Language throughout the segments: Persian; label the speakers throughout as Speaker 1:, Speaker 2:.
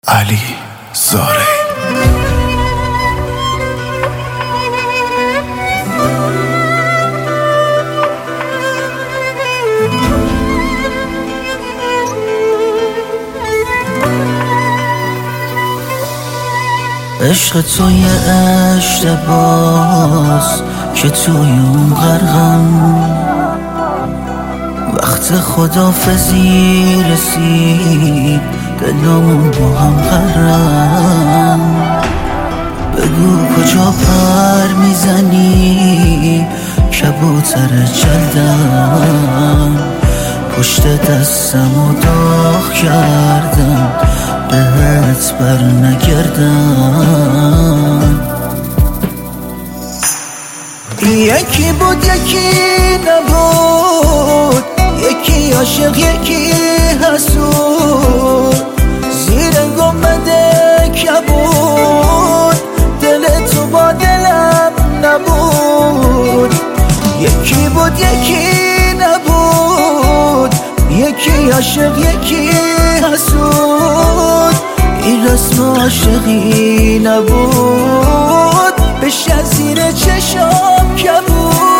Speaker 1: علی زاره.
Speaker 2: عشق تو یه اشتباس که توی اون غرقم، وقت خدافزی رسید دلمون با هم غرقم. بگو کجا پر میزنی کبوتر جلدم، پشت دستم و داغ کردم بهت بر نگردم. یکی بود یکی نبود، یکی عاشق یکی حسود، زیر گنبد کبود دل تو با دلم نبود. یکی بود یکی نبود، یکی عاشق یکی حسود، این رسم عاشقی نبود، بشه زیر چشام کبود.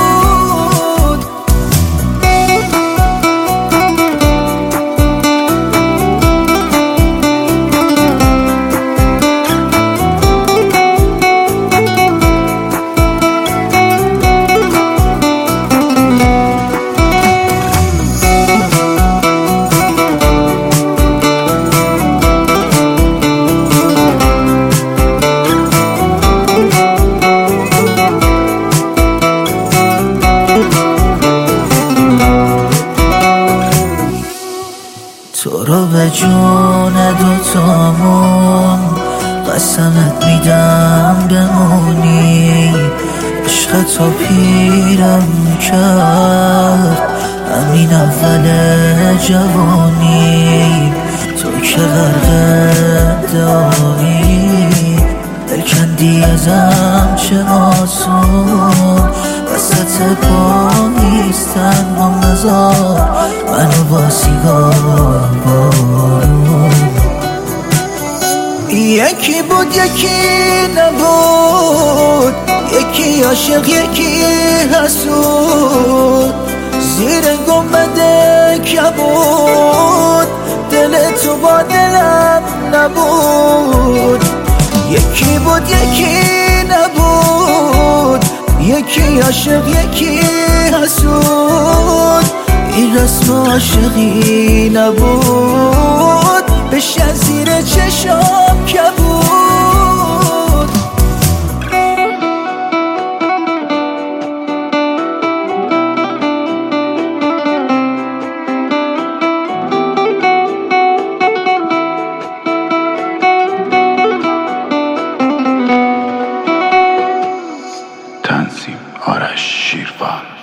Speaker 2: تو رو به جون دوتامون قسمت میدم بمونی، عشق تو پیرم کرد همین اول جوانی. تو که غرق داری دل کندی ازم چه آسون، وسط پایستن با نزار منو با سیگار بارون. یکی بود یکی نبود، یکی عاشق یکی حسود، زیر گنبد کبود دل تو با دلم نبود. یکی بود یکی نبود، یکی عاشق یکی حسود، این رسم عاشقی نبود، بشه زیر چشام کبود.
Speaker 1: تنظیم آرش شیروان.